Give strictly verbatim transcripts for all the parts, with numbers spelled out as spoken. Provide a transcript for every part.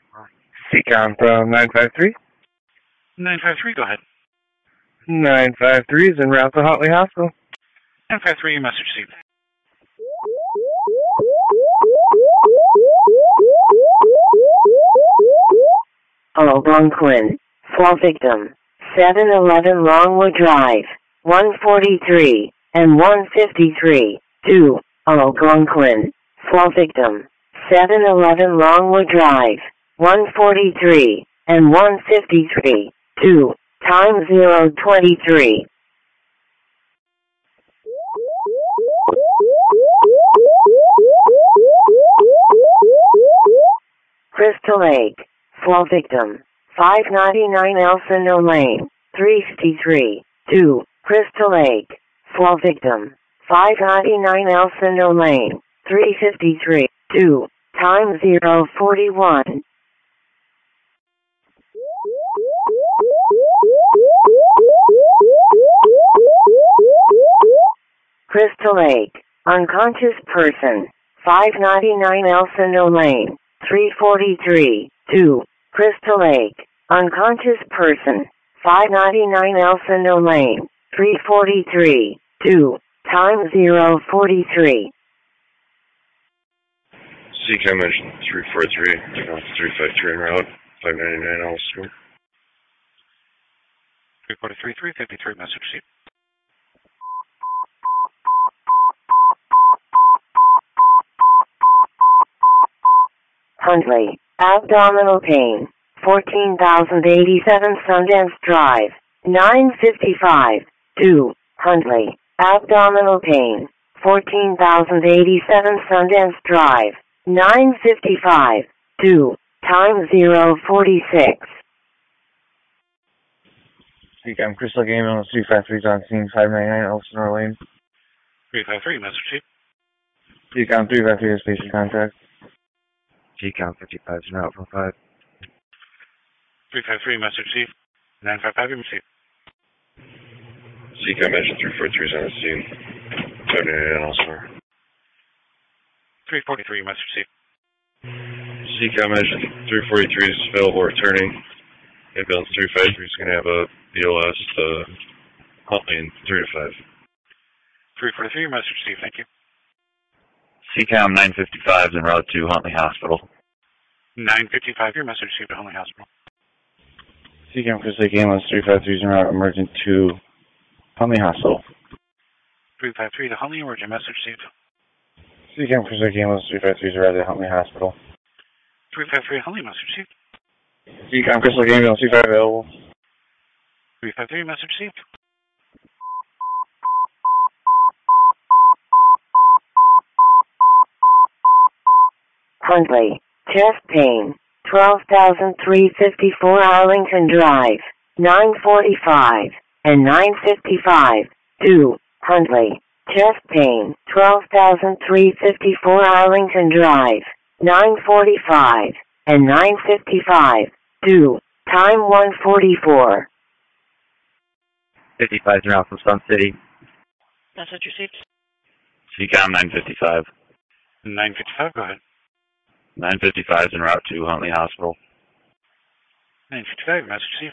Seacom from nine five three. nine five three, go ahead. nine five three is en route to Huntley Hospital. nine five three, message received. Algonquin. Fall victim. seven eleven Longwood Drive. one forty-three and one fifty-three. two. Algonquin. Fall victim. seven eleven Longwood Drive. one forty-three and one fifty-three. two. Time zero twenty-three. Crystal Lake. Fall victim. five ninety-nine Elsinore Lane. three fifty-three. two. Crystal Lake. Fall victim. five ninety-nine Elsinore Lane. three fifty-three. two. Time zero forty-one. Crystal Lake. Unconscious person. five ninety-nine Elsinore Lane. three forty-three. two. Crystal Lake. Unconscious person. five ninety-nine Elsinore Lane. three forty-three. two. Time zero forty-three. Seacom engine three four three, three five three en route, five ninety-nine Elsinore. three forty-three, three fifty-three, message received. Huntley. Abdominal pain. fourteen thousand eighty-seven Sundance Drive. nine fifty-five. two. Huntley. Abdominal pain. fourteen thousand eighty-seven Sundance Drive. nine fifty-five. two. Time zero forty-six. Seacom Crystal Lake ambulance three five three is on scene, five ninety-nine Elsinore Lane. three five three, message received. Seacom three five three is patient contact. Seacom fifty-five is en route from five. three five three, message received. nine five five, received. Seacom engine three four three is on the scene, five ninety-nine Elsinore. three forty-three, message received. Seacom engine three forty-three is available returning. Ambulance three five three is going to have a B O S to Huntley in three to five. three forty-three, message received, thank you. Seacom nine fifty-five is en route to Huntley Hospital. nine fifty-five, your message received at Huntley Hospital. Seacom Crystal Lake ambulance three five three is en route emergent to Huntley Hospital. three five three to Huntley, emergent, message received. Seacom Crystal Lake ambulance three five three is arrived at Huntley Hospital. three five three, Huntley, message received. Seacom Crystal Lake ambulance three five available. three five three, message received. Huntley. Chest pain. twelve thousand three hundred fifty-four Arlington Drive. nine forty-five and nine fifty-five. two. Huntley. Chest pain. twelve thousand three hundred fifty-four Arlington Drive. nine forty-five and nine fifty-five. two. Time one forty-four. fifty-five is en route from Sun City. Message received. Seacom nine fifty-five. nine fifty-five, go ahead. nine fifty-five is en route to Huntley Hospital. nine fifty-five, message received.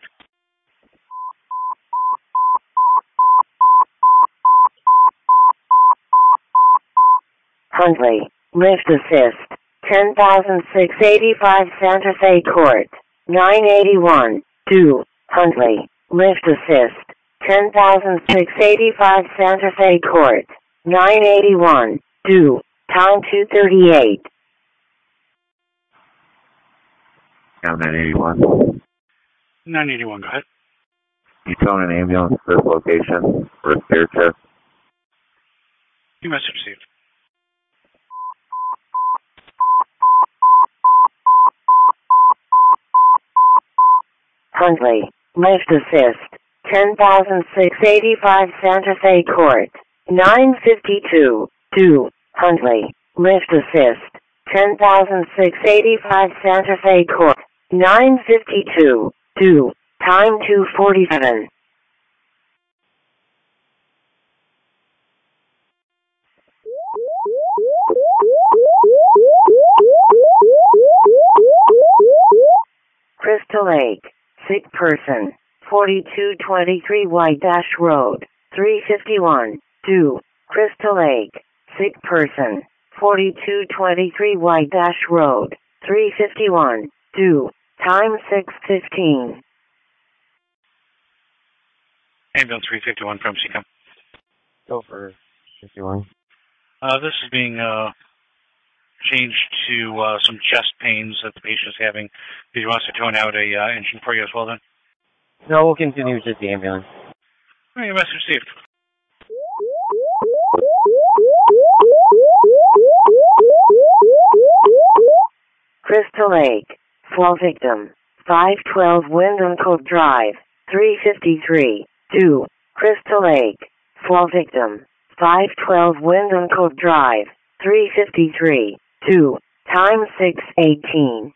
Huntley. Lift assist. ten thousand six hundred eighty-five Santa Fe Court. nine eighty-one. two. Huntley. Lift assist. ten thousand six hundred eighty-five Santa Fe Court. nine eighty-one. two. Time two thirty-eight. Seacom nine eighty-one. nine eighty-one, go ahead. You towing an ambulance to this location for a spare chest? Your message received. Huntley. Lift assist. ten thousand six hundred eighty-five Santa Fe Court. nine fifty-two. two. Huntley. Lift assist. ten thousand six hundred eighty-five Santa Fe Court. nine fifty-two. two. Time two forty-seven. Crystal Lake, sick person, forty-two twenty-three White Ash Road, three fifty-one, two, Crystal Lake, sick person, forty-two twenty-three White Ash Road, three fifty-one, two, time six fifteen. Ambulance three fifty-one from C COM. Go for fifty-one. Uh, this is being uh, changed to uh, some chest pains that the patient is having. Did you want us to tone out a uh, engine for you as well then? No, we'll continue with just the ambulance. All right, your message received. Crystal Lake, fall victim, five twelve Wyndham Cove Drive, three fifty-three, two, Crystal Lake, fall victim, five twelve Wyndham Cove Drive, three fifty-three, two, time six eighteen.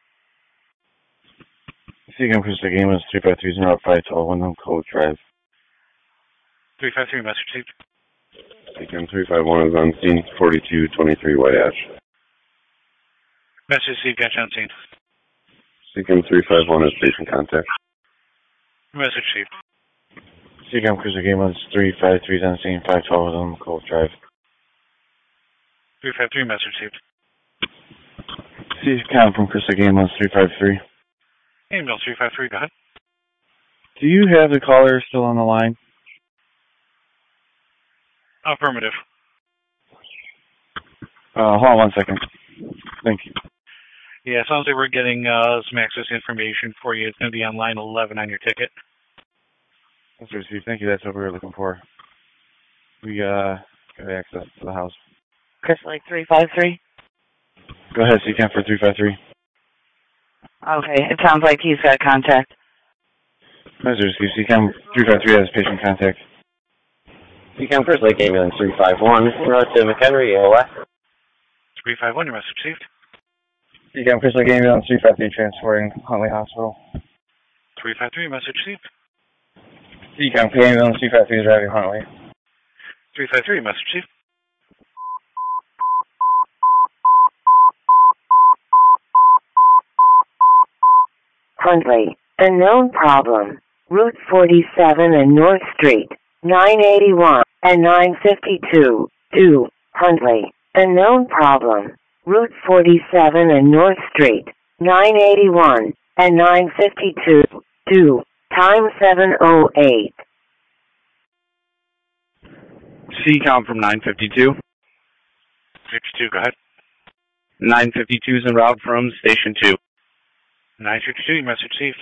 C COM Crystal Lake Ambulance three five three zero five twelve Wyndham Cove Drive. three five three, message received. C COM three five one is on scene, forty-two twenty-three White Ash. Message received, got you on scene. C COM three five one is station contact. Message received. C COM Crystal Lake Ambulance three five three is on scene, five twelve Wyndham Cove Drive. three five three, message received. C COM from Crystal Lake Ambulance three five three. Ambulance three five three, go ahead. Do you have the caller still on the line? Affirmative. Uh, hold on one second. Thank you. Yeah, it sounds like we're getting uh, some access information for you. It's going to be on line eleven on your ticket. That's received. Thank you. That's what we were looking for. We uh got access to the house. Crystal Lake three five three? Go ahead, C COM for three five three. Okay, it sounds like he's got contact. Message received. C COM three five three has patient contact. C COM Crystal Lake Ambulance three five one, route to McHenry, A O S. three five one, your message received. C COM Crystal Lake Ambulance three five three transporting Huntley Hospital. three five three, message received. C COM Ambulance three five three is driving Huntley. three five three, message received. Huntley, unknown problem, Route forty-seven and North Street, nine eighty-one and nine fifty-two, two, Huntley, unknown problem, Route forty-seven and North Street, nine eighty-one and nine fifty-two, two, time seven oh eight. C COM from nine fifty-two. fifty-two, go ahead. nine fifty-two is en route from Station two. nine fifty-two, your message received.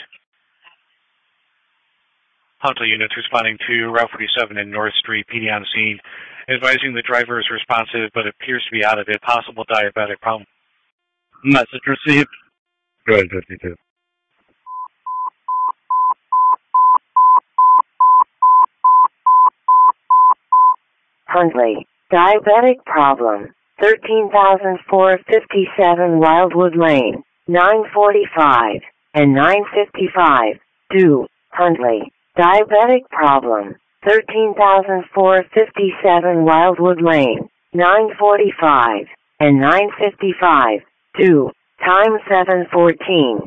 Huntley units responding to Route forty-seven and North Street, P D on scene, advising the driver is responsive but appears to be out of it. Possible diabetic problem. Message received. Go ahead, fifty-two. Huntley, diabetic problem, thirteen thousand four hundred fifty-seven Wildwood Lane, nine forty-five and nine fifty-five, two, Huntley, diabetic problem, thirteen thousand four hundred fifty-seven Wildwood Lane, nine forty-five and nine fifty-five, two, time seven fourteen.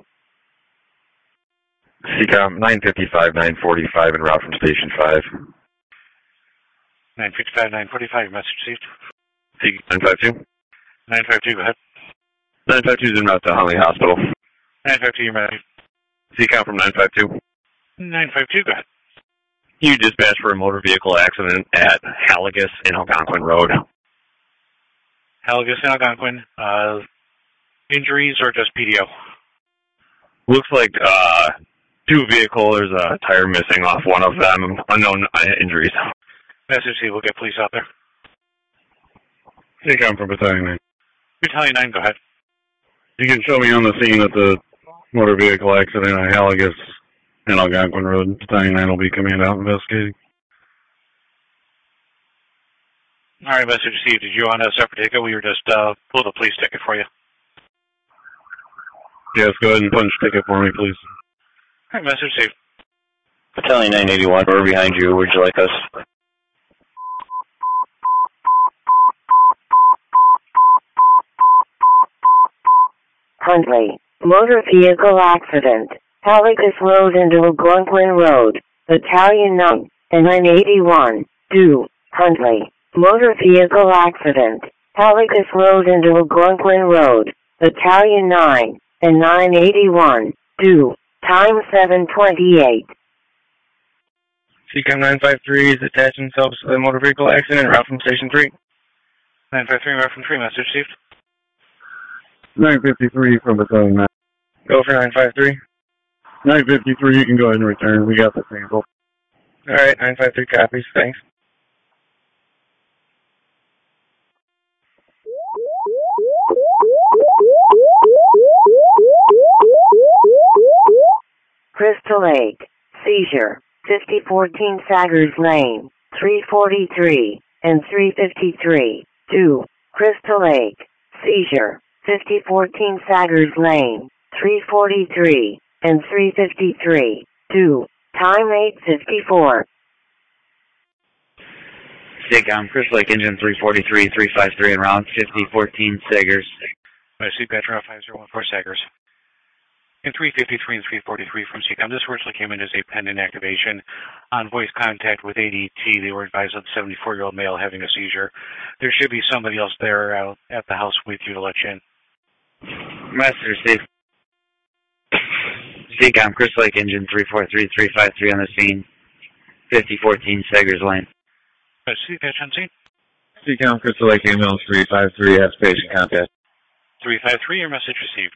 C COM nine fifty-five, nine forty-five en route from Station five. nine fifty-five, nine forty-five, your message received. C COM nine five two. nine five two, go ahead. nine five two is en route to Huntley Hospital. nine five two, your message. C COM from nine five two. nine five two, go ahead. You dispatched for a motor vehicle accident at Halligus in Algonquin Road. Halligus and Algonquin, uh, injuries or just P D O? Looks like uh, two vehicles, there's a tire missing off one of them, unknown injuries. Message C, we'll get police out there. C COM from Battalion nine. Battalion nine, go ahead. You can show me on the scene at the motor vehicle accident at Halligus and Algonquin Road. Battalion nine will be coming out investigating. All right, message received. Did you want a separate ticket? We were just uh, pull the police ticket for you. Yes, go ahead and punch ticket for me, please. All right, message received. Battalion nine eighty-one, we're behind you. Would you like us? Huntley, motor vehicle accident, Haligus Road into Algonquin Road, Battalion nine and nine eighty-one, due, Huntley. Motor vehicle accident. Haligus Road into Algonquin Road, Battalion nine and nine eighty-one, due, time seven twenty-eight. C COM nine five three is attaching themselves to the motor vehicle accident route from Station three. nine five three, route from three, message received. nine fifty-three from Battalion nine. Go for nine five three. nine fifty-three, you can go ahead and return. We got the sample. Alright, nine five three copies. Thanks. Crystal Lake. Seizure. fifty fourteen Saggers Lane. three forty-three and three fifty-three. two. Crystal Lake. Seizure. fifty fourteen Saggers Lane. three forty-three and three fifty-three. two. Time eight fifty-four. C COM, Crystal Lake Engine three forty-three, three fifty-three, and round fifty fourteen Saggers. My C P A Toronto five zero one four Saggers. In three fifty-three and three forty-three from C COM, this originally came in as a pending activation. On voice contact with A D T, they were advised of the seventy-four-year-old male having a seizure. There should be somebody else there out at the house with you to let you in. Master received. C COM, Crystal Lake Engine three forty-three, three fifty-three on the scene. fifty fourteen Saggers Lane. Uh, C P A on scene. C COM, Crystal Lake Ambulance three five three, has patient contact. three five three, your message received.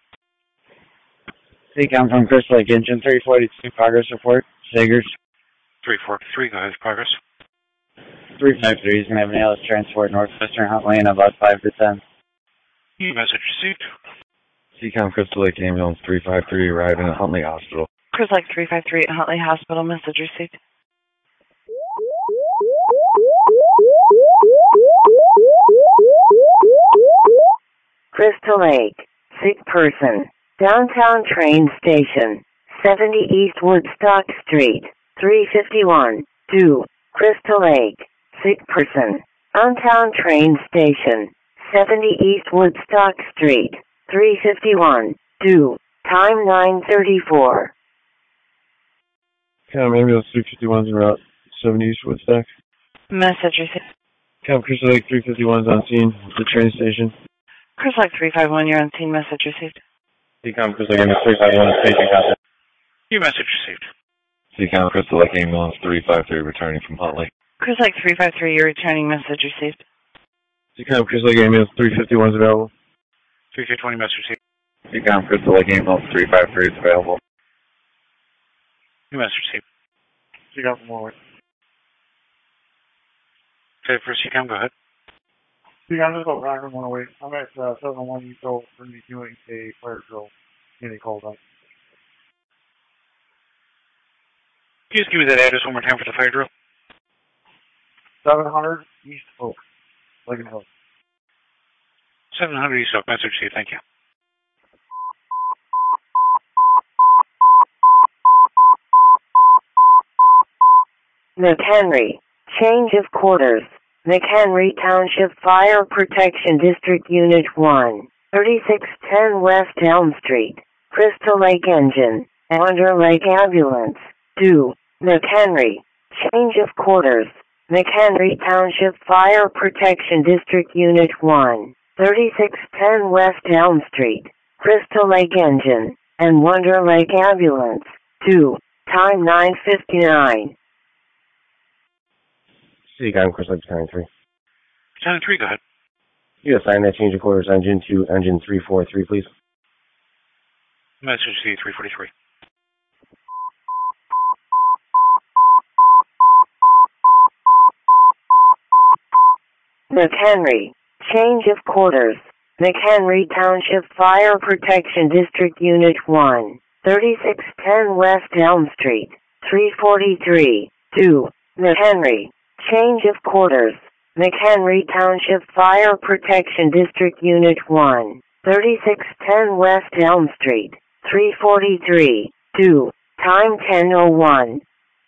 C COM from Crystal Lake Engine three forty-two, progress report. Saggers. three forty-three, go ahead, progress. three fifty-three is going to have an A L S transport northwestern Huntley in about five to ten. Your message received. C COM, Crystal Lake Ambulance three five three, arriving at Huntley Hospital. Crystal Lake three five three at Huntley Hospital, message received. Crystal Lake. Sick person. Downtown train station. seventy East Woodstock Street. three fifty-one. two. Crystal Lake. Sick person. Downtown train station. seventy East Woodstock Street. three fifty-one. two. Time nine thirty-four. COM Ambulance three fifty-one's en route seventy East Woodstock. Message received. COM Crystal Lake three fifty-one's on scene at the train station. Crystal Lake three five one, you're on scene, message received. C COM Crystal Lake Ambulance three five one, patient contact. Your message received. C COM Crystal Lake Ambulance three five three, returning from Huntley. Crystal Lake three five three, you're returning, message received. C COM Crystal Lake Ambulance three fifty-one's available. three fifty-one, message received. C COM Crystal Lake Ambulance three five three is available. Your message received. C COM from Warwick. Okay, for C COM, go ahead. C COM, this is about Rocker one oh eight. I'm at uh, seven one East Oak, currently doing a fire drill. Any called up. Can you just give me that address one more time for the fire drill? seven hundred East Oak, Lincoln Hill. seven hundred East Oak, message received, thank you. McHenry. Change of quarters. McHenry Township Fire Protection District Unit one. thirty-six ten West Elm Street. Crystal Lake Engine. Wonder Lake Ambulance. two. McHenry. Change of quarters. McHenry Township Fire Protection District Unit one. thirty-six ten West Elm Street. Crystal Lake Engine. And Wonder Lake Ambulance. two. Time nine fifty-nine. C COM, Crystal Lake Battalion three. Battalion three, go ahead. You assign that change of quarters engine to engine three forty-three, please. Message received, three forty-three. McHenry. Change of quarters. McHenry Township Fire Protection District Unit one. thirty-six ten West Elm Street. three forty-three. two. McHenry. Change of quarters. McHenry Township Fire Protection District Unit one. thirty-six ten West Elm Street. three forty-three. two. Time ten oh one.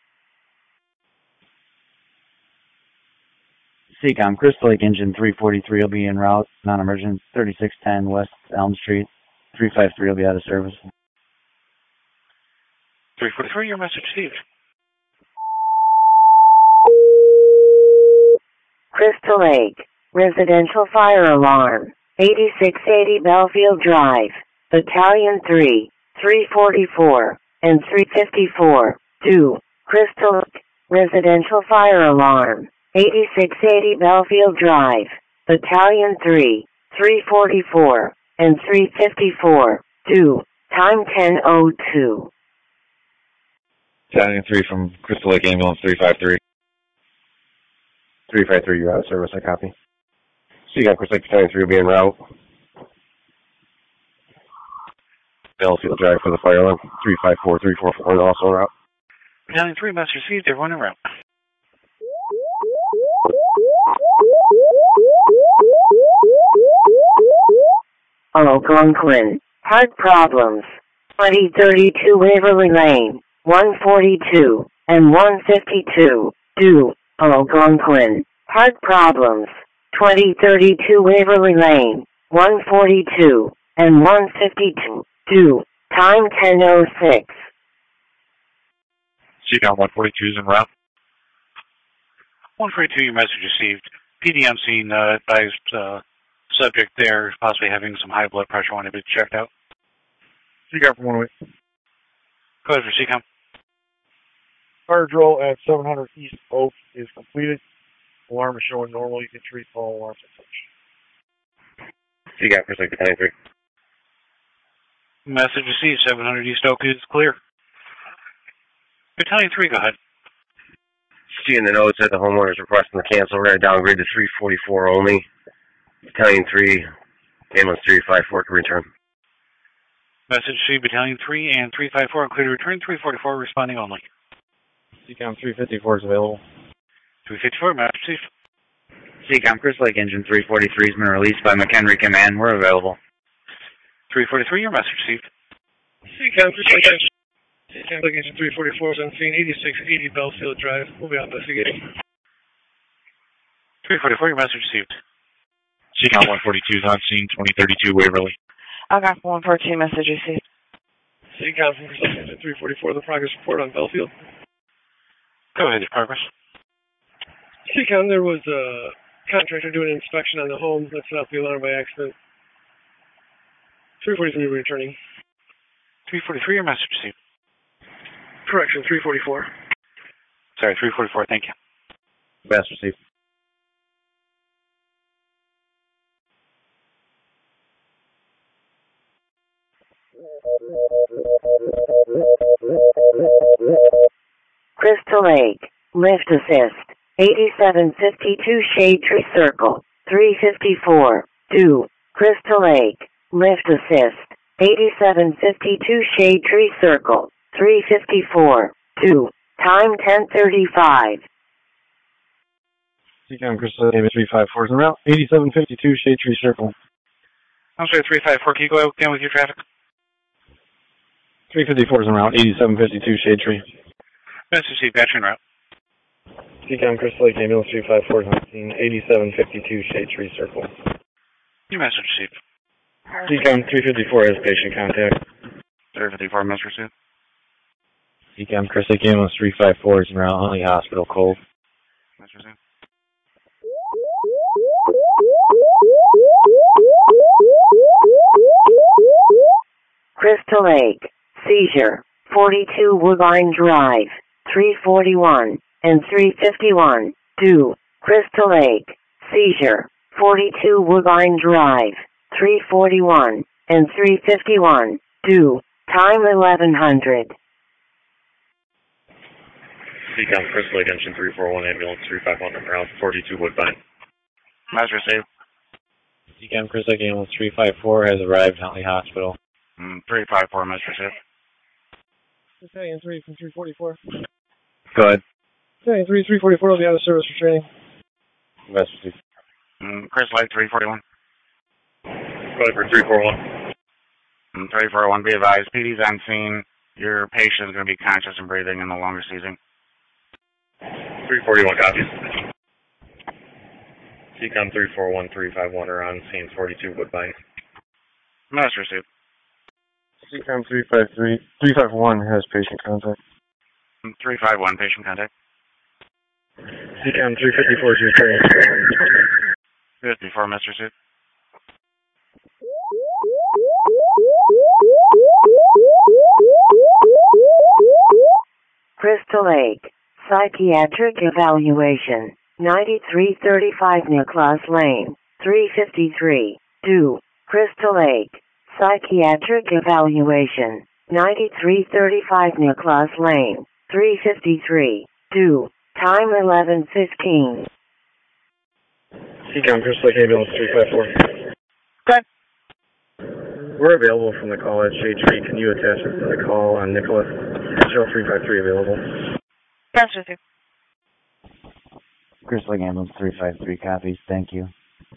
C COM, Crystal Lake Engine three forty-three will be en route, non-emergent, thirty-six ten West Elm Street. three fifty-three will be out of service. three forty-three, your message received. Crystal Lake, residential fire alarm, eighty-six eighty Belfield Drive, Battalion three, three forty-four, and three fifty-four, two, Crystal Lake, residential fire alarm, eighty-six eighty Belfield Drive, Battalion three, three forty-four, and three fifty-four, two, time ten oh two. Battalion three from Crystal Lake Ambulance three five three. three five three, you're out of service, I copy. So you got Crystal Lake Battalion three will be en route. Belfield Drive for the fire alarm, three five four, three four four, also en route. Battalion three, message received, everyone en route. Algonquin, heart problems, twenty thirty-two Waverly Lane, one forty-two, and one fifty-two, two, Algonquin, heart problems, twenty thirty-two Waverly Lane, one forty-two, and one fifty-two, two, time ten oh six. C COM one forty-two is en route. one forty-two, your message received. P D on scene uh, advised uh, subject there possibly having some high blood pressure, wanted to be checked out. C COM from one oh eight. Go ahead for C COM. Fire drill at seven hundred East Oak is completed. Alarm is showing normal. You can treat all alarms as such. So you got Crystal Lake Battalion three. Message received, seven hundred East Oak is clear. Battalion three, go ahead. Seeing the notes that the homeowner is requesting to cancel, we're going to downgrade to three forty-four only. Battalion three, ambulance three five four can return. Message received, Battalion three and three five four clear to return, three forty-four responding only. C COM three fifty-four is available. three fifty-four, message received. C COM Crystal Lake Engine three forty-three has been released by McHenry Command. We're available. three forty-three, your message received. C COM Crystal Lake Engine. C COM Engine three forty-four is on scene, eighty-six eighty Belfield Drive. We'll be on investigating. three forty-four, your message received. C COM one forty-two is on scene, twenty thirty-two Waverly. Okay, one fourteen, message received. C COM from Crystal Lake Engine three forty-four, the progress report on Belfield. Go ahead, your progress. C COM, there was a contractor doing an inspection on the home that set off the alarm by accident. three forty-three returning. three forty-three, your message received. Correction, three forty-four. Sorry, three forty-four, thank you. Message received. Crystal Lake, lift assist, eighty-seven fifty-two Shade Tree Circle, three fifty-four, two, Crystal Lake, lift assist, eighty-seven fifty-two Shade Tree Circle, three fifty-four, two, time ten thirty-five. C COM Crystal Lake Ambulance three five four is en route, eighty-seven fifty-two Shade Tree Circle. I'm sorry, three five four, can you go again with your traffic? three fifty-four is en route, eighty-seven fifty-two Shade Tree. Message received, batch en route. C COM Crystal Lake Ambulance three five four is on scene, eighty-seven fifty-two Shade Tree Circle. Your message received. C COM three fifty-four has patient contact. three fifty-four, message received. C COM Crystal Lake Ambulance three five four is en route, Huntley Hospital, cold. Message received. Crystal Lake, seizure, forty-two Woodbine Drive, three forty-one, and three fifty-one, two, Crystal Lake, seizure, forty-two Woodbine Drive, three forty-one, and three fifty-one, two, time eleven hundred. C COM Crystal Lake Engine three four one ambulance three five one around forty-two Woodbine. Message received. C COM Crystal Lake Ambulance three five four has arrived at Huntley Hospital. Mm, three five four, message received. Battalion three from three forty-four. Go ahead. Battalion three, three forty-four will be out of service for training. Message received. Mm, Crystal Lake three forty-one. Go ahead for three four one. Mm, three forty-one, be advised, P D's on scene. Your patient is going to be conscious and breathing and no longer seizing. three forty-one copies. C COM three four one three five one are on scene forty-two Woodbine. Message received. C COM three five three, three five one has patient contact. three five one, patient contact. C COM three fifty-four is returning. fifty-four, Mister Suit. Crystal Lake, psychiatric evaluation, ninety-three thirty-five Nicholas Lane, three fifty-three, two, Crystal Lake, psychiatric evaluation, ninety-three thirty-five Nicholas Lane, three fifty-three, two, time eleven fifteen. C COM Crystal Lake ambulance three five four. Good. We're available from the call at Shade Tree. Can you attach us to the call on Nicholas? Show three five three available. Master Suit. Crystal Lake ambulance three five three copies. Thank you.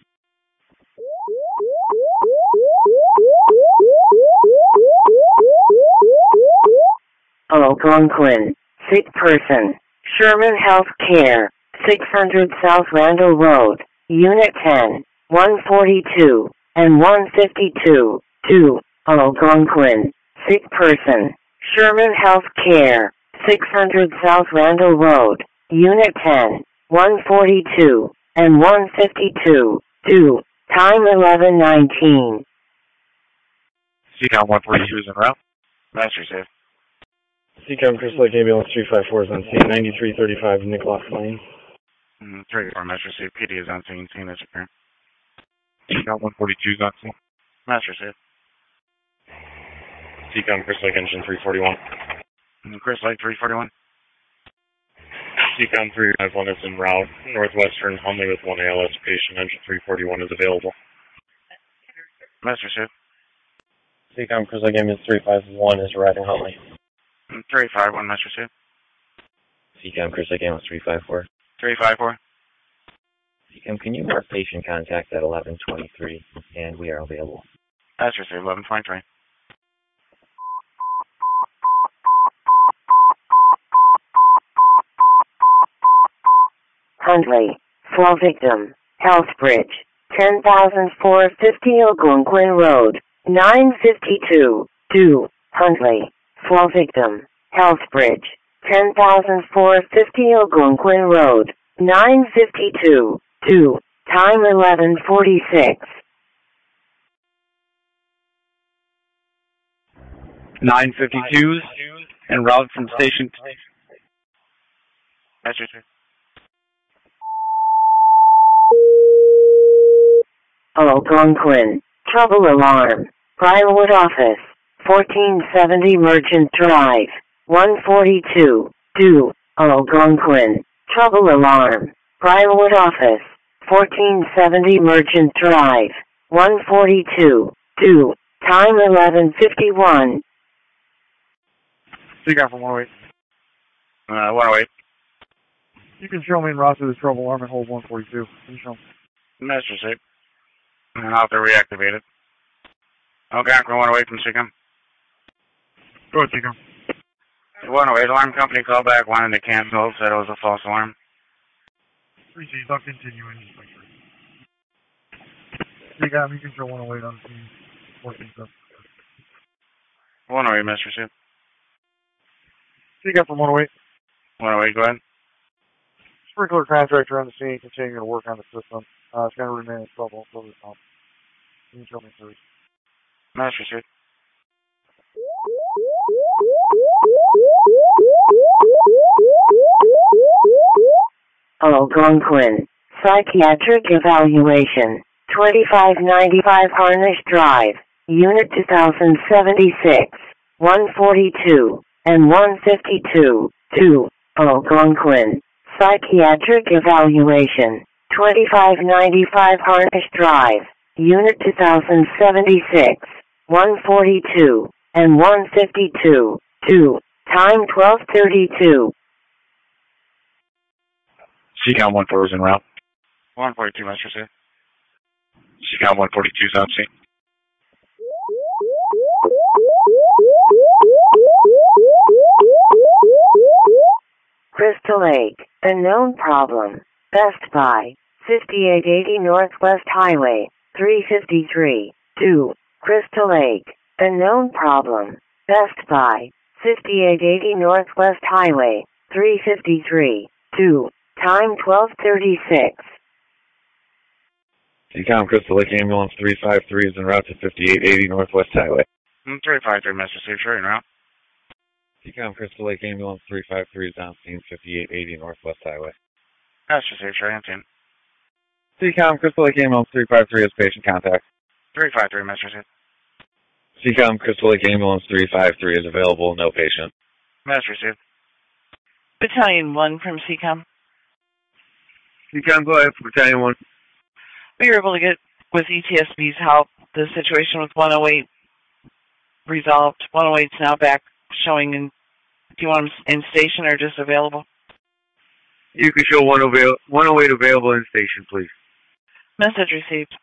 Algonquin, sick person, Sherman Health Care, six hundred South Randall Road, Unit ten, one forty-two, and one fifty-two, two, Algonquin, sick person, Sherman Health Care, six hundred South Randall Road, Unit ten, one forty-two, and one fifty-two, two, time eleven nineteen. C COM one forty-two is en route. Master Safe. C COM Crystal Lake ambulance three five four is on scene, ninety-three thirty-five Nicholas Lane. Mm, three four, Master Safe. P D is on scene. Scene is apparent. C COM one forty-two is on scene. Master Safe. C COM Crystal Lake engine three forty-one. Mm, Crystal Lake three forty-one. C COM three five one is en route. Northwestern Huntley with one A L S patient. Engine three forty-one is available. Master Safe. C COM Crystal Lake ambulance three five one is arriving Huntley. Mm, three five one, Master Safe. C COM Crystal Lake ambulance three five four. three five four. C COM, can you mark patient contact at eleven twenty-three, and we are available. Master Safe, eleven twenty-three. Huntley, fall victim, Healthbridge, ten thousand four hundred fifty Algonquin Road, nine fifty-two, two, Huntley, fall victim, Healthbridge, ten thousand four hundred fifty Algonquin Road, nine fifty-two, two, time eleven forty-six. nine fifty-twos en route from station. Master Safe. Algonquin, trouble alarm, Briarwood office, fourteen seventy Merchant Drive, one forty-two, two, Algonquin, trouble alarm, Briarwood office, fourteen seventy Merchant Drive, one forty-two, two, time eleven fifty-one. C COM from one oh eight. Uh, one oh eight. You can show me in route to the trouble alarm and hold one forty-two. Can you show me? Master Safe. And I'll have to reactivate it. Algonquin one oh eight from C COM. Go ahead, C COM. one oh eight, alarm company called back, wanted to cancel, said it was a false alarm. Received, I'll continue in C COM, you can show one oh eight on the scene. fourteen stuff. one oh eight, Mister Safe. C COM from one oh eight. one oh eight, go ahead. Sprinkler contractor on the scene, continuing to work on the system. Uh, it's going to remain in trouble until this time. Can you show me, please? Master Safe. Algonquin, psychiatric evaluation, twenty-five ninety-five Harnish Drive, Unit two thousand seventy-six, one forty-two, and one fifty-two, two, Algonquin, psychiatric evaluation, twenty-five ninety-five Harnish Drive, Unit two thousand seventy-six, one forty-two, and one fifty-two, two, time twelve thirty-two. C COM one four is en route. one forty-two, Master Safe. C COM one forty-two is on scene. Crystal Lake, a known problem. Best Buy, fifty-eight eighty Northwest Highway, three fifty-three, two, Crystal Lake, Unknown problem. Best Buy, fifty-eight eighty Northwest Highway, three fifty-three, two, time twelve thirty-six. Seacom Crystal Lake Ambulance three five three is en route to fifty-eight eighty Northwest Highway. three five three, Mister Seaford, en route. Seacom Crystal Lake Ambulance three five three is on scene, fifty-eight eighty Northwest Highway. Mister Seaford, on scene. Seacom Crystal Lake Ambulance three five three has patient contact. three five three, Mister Seaford. Seacom Crystal Lake Ambulance three five three is available, no patient. Mister Seaford. Battalion one from Seacom. Seacom, go ahead, Battalion one. We were able to get, with E T S B's help, the situation with one oh eight resolved. one oh eight's now back showing in, do you want them in station or just available? You can show one oh eight available in station, please. Message received.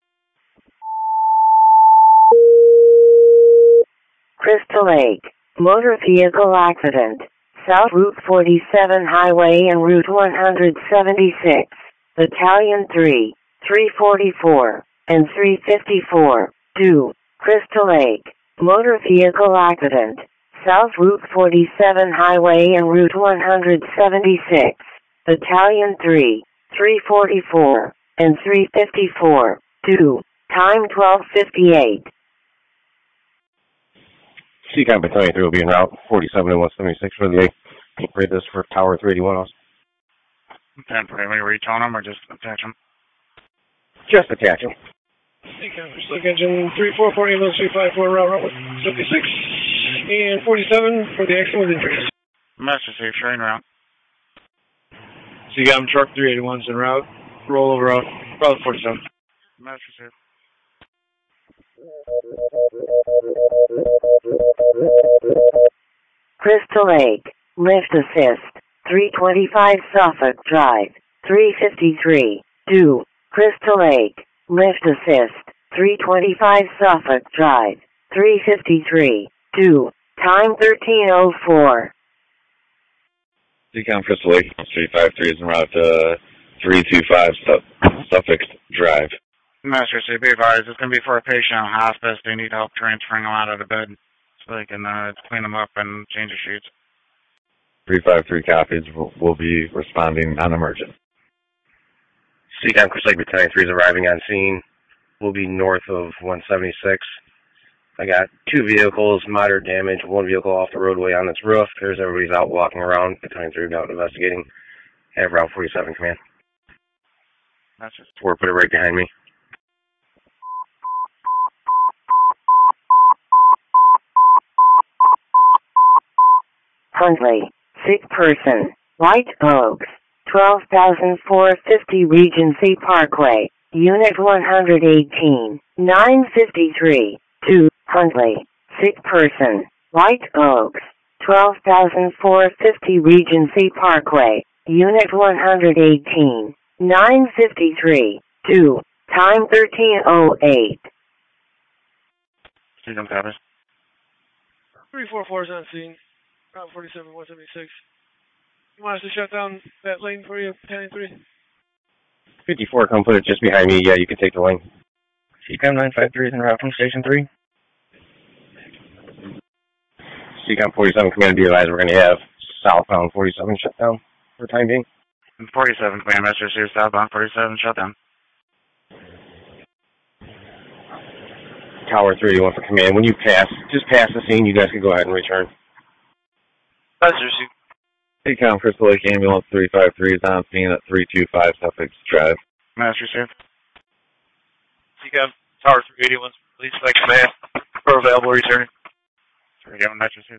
Crystal Lake, motor vehicle accident, South Route forty-seven Highway and Route one seventy-six, Battalion three, three forty-four, and three fifty-four, two, Crystal Lake, motor vehicle accident, South Route forty-seven Highway and Route one seventy-six, Battalion three, three forty-four, and three fifty-four, two, time twelve fifty-eight. Seacom Battalion three will be en route, forty-seven and one seventy-six for the eight. Read this for Tower three eighty-one. Also. ten for anybody retone them or just attach them? Just attach them. Seacom, Lake Engine three four four, ambulance three five four, route route seventy-six, and forty-seven for the accident with injuries. Master Safe, train route. Seacom Truck three eighty-one's en route, rollover route, route forty-seven. Master Safe. Crystal Lake, lift assist, three twenty-five Suffolk Drive, three fifty-three, two, Crystal Lake, lift assist, three twenty-five Suffolk Drive, three fifty-three, two, time thirteen oh four. Seacom Crystal Lake three five three is en route to three two five Suffolk Drive. Master C, be advised, it's going to be for a patient in hospice. They need help transferring them out of the bed so they can uh, clean them up and change the sheets. three five three copies. Will, will be responding on emergent. Seacom Crystal Lake Battalion three is arriving on scene. We'll be north of one seventy-six. I got two vehicles, moderate damage, one vehicle off the roadway on its roof. There's everybody's out walking around. Battalion three will be out investigating. Have Route forty-seven command. That's just Four, put it right behind me. Huntley, sick person, White Oaks, twelve thousand four hundred fifty Regency Parkway, Unit one eighteen, nine fifty-three, two, Huntley, sick person, White Oaks, twelve thousand four hundred fifty Regency Parkway, Unit one eighteen, nine fifty-three, two, time thirteen oh eight. Seacom copies. three four four is on scene. Route forty-seven, one seventy-six. You want us to shut down that lane for you, Battalion three? fifty-four, come put it just behind me. Yeah, you can take the lane. Seacom nine five three is en route from Station three. Seacom forty-seven, command, be advised, we're going to have southbound forty-seven shut down for the time being. forty-seven, command, Master C, southbound forty-seven, shut down. Tower three eighty-one for command. When you pass, just pass the scene, you guys can go ahead and return. Master C. Seacom Crystal Lake Ambulance three five three is on scene at three two five Suffolk Drive. Master C. Seacom Tower three eighty-one, please select command for available return. three eighty-one, Master C.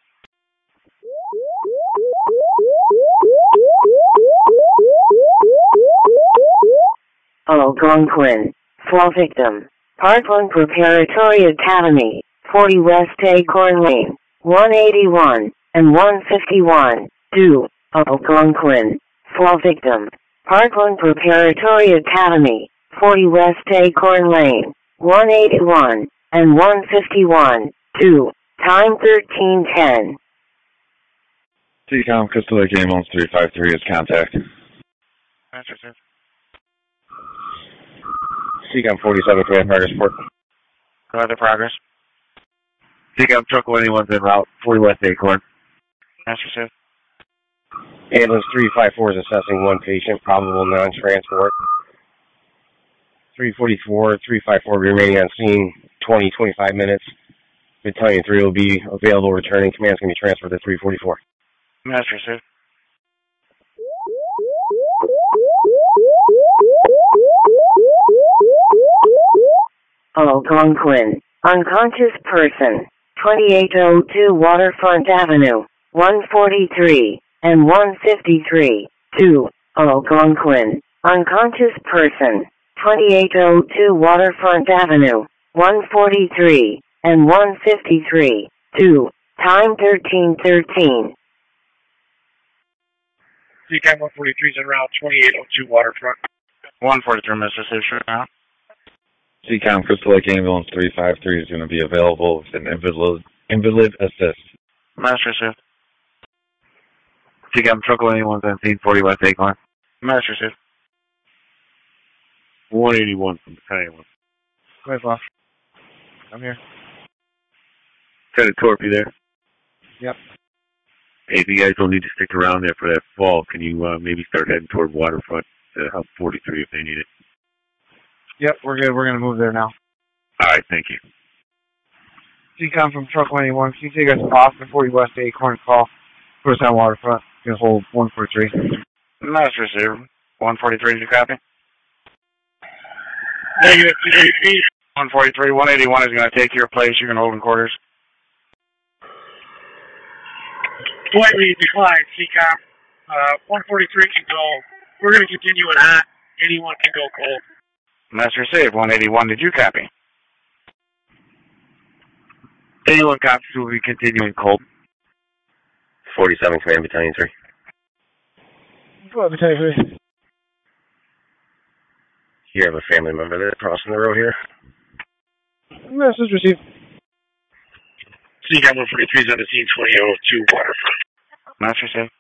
Algonquin, fall victim, Parkland Preparatory Academy, forty West Acorn Lane, one eighty-one, and one fifty-one, two, Algonquin, fall victim, Parkland Preparatory Academy, forty West Acorn Lane, one eighty-one, and one fifty-one, two, time thirteen ten. Seacom Crystal Lake Ambulance three five three is contact. Master C. Seacom forty-seven, command, progress report. Go ahead, the progress. Seacom Truck one eighty-one's en route, forty West Acorn. Master Safe. Ambulance three five four is assessing one patient, probable non-transport. three forty-four, three five four remaining on scene, twenty, twenty-five minutes. Battalion three will be available returning. Command's going to be transferred to three forty-four. Master Safe. Algonquin. Unconscious person. twenty-eight oh two Waterfront Avenue. one forty-three and one fifty-three. two. Algonquin. Unconscious person. twenty-eight oh two Waterfront Avenue. one forty-three and one fifty-three. two. Time thirteen thirteen. Seacom one forty-three is en route, twenty-eight oh two Waterfront. one forty-three, Mister Safe. Now. Seacom Crystal Lake Ambulance three five three is going to be available with an invalid, invalid assist. Master Safe. Seacom Truck one eighty-one's on scene, forty West Acorn. Master Safe. one eighty-one from Battalion one. Go ahead, boss. I'm here. Try to torp you there. Yep. Hey, if you guys don't need to stick around there for that fall, can you uh, maybe start heading toward Waterfront to help forty-three if they need it? Yep, we're good. We're going to move there now. All right, thank you. Seacom from Truck one eighty-one. Can you take us off the forty West Acorn call? Put us on Waterfront. You can hold one forty-three. Master Safe. one forty-three, did you copy? Negative, two thirty-three. one forty-three, one eighty-one is going to take your place. You can hold in quarters. Slightly declined, Seacom. Uh, one forty-three can go. We're going to continue it hot. eighty-one can go cold. Master Safe. one eighty-one, did you copy? eighty-one copies will be continuing cold. forty-seven, Command Battalion three. Go ahead, Battalion three. You have a family member that's crossing the road here. Message received. Seacom one forty-three is on the scene, twenty oh two Waterfront. Master Safe.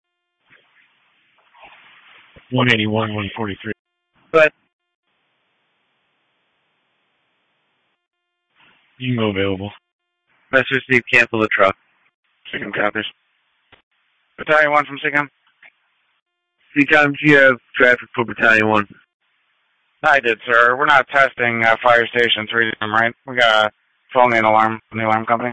one eighty-one, one forty-three. But you can go available. Master Steve, cancel the truck. Seacom copies. Battalion one from Seacom. Seacom, do you have traffic for Battalion one? I did, sir. We're not testing uh, fire stations, reading them, right? We got a phone in alarm from the alarm company.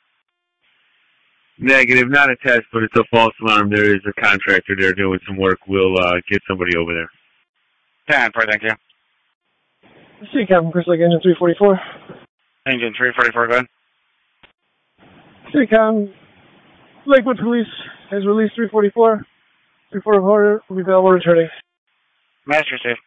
Negative, not a test, but it's a false alarm. There is a contractor there doing some work. We'll uh, get somebody over there. ten, thank you. Seacom, Crystal Lake Engine three forty-four. Engine three forty-four, good. Seacom, Lakewood Police has released three forty-four. three forty-four will be available returning. Master Safe.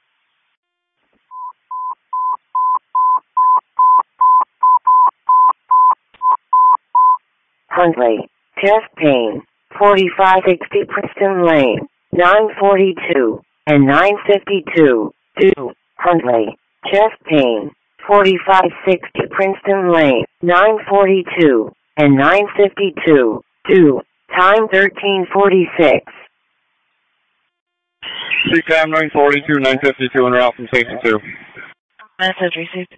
Huntley. Chest pain. forty-five sixty Princeton Lane. nine forty-two and nine fifty-two. two. Huntley. Chest pain. forty-five sixty Princeton Lane. nine forty-two and nine fifty-two. two. Time thirteen forty-six. Seacom nine forty-two, nine fifty-two en route from Station two. Message received.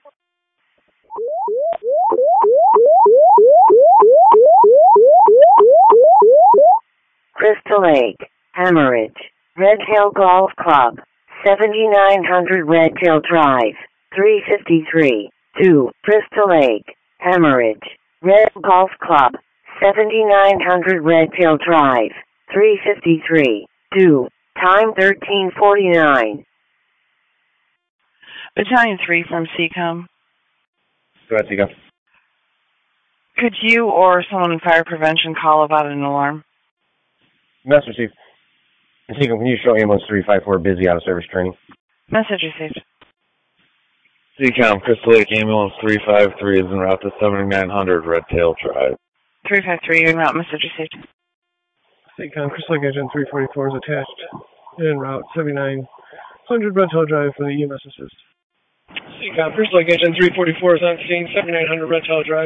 Crystal Lake, Hemorrhage, Red Hill Golf Club, seventy-nine hundred Red Hill Drive, three fifty-three. two. Crystal Lake, Hemorrhage, Red Hill Golf Club, seventy-nine hundred Red Hill Drive, three fifty-three. two. Time thirteen forty-nine. Battalion three from Seacom. Go ahead, Seacom. Could you or someone in fire prevention call about an alarm? Message received. Seacom, can you show ambulance three five four busy out of service training? Message received. Seacom Crystal Lake Ambulance three five three is en route to seventy-nine hundred Red Tail Drive. three five three, en route, message received. Seacom, Crystal Lake Engine three forty-four is attached. En route, seventy-nine hundred Red Tail Drive for the E M S assist. Seacom, Crystal Lake Engine three forty-four is on scene, seventy-nine hundred Red Tail Drive.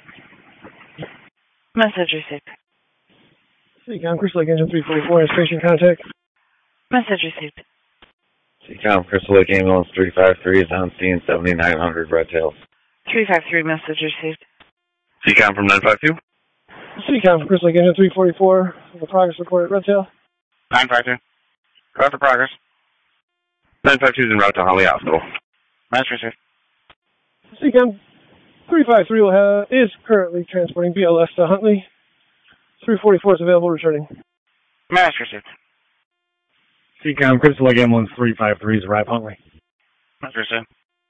Message received. Seacom, Crystal Lake Engine three forty-four has patient contact. Message received. Seacom Crystal Lake Ambulance three five three is on scene, seventy-nine hundred Red Tail. three five three, message received. C COM from nine five two. C COM from Chris Lake Engine three forty-four. The progress report at Redtail. nine five two. Route for progress. nine five two is en route to Holly Hospital. Master received. C COM three five three will have, is currently transporting B L S to Huntley. three forty-four is available, returning. Master received. C COM Crystal Lake Ambulance three five three is arrived Huntley. Master received.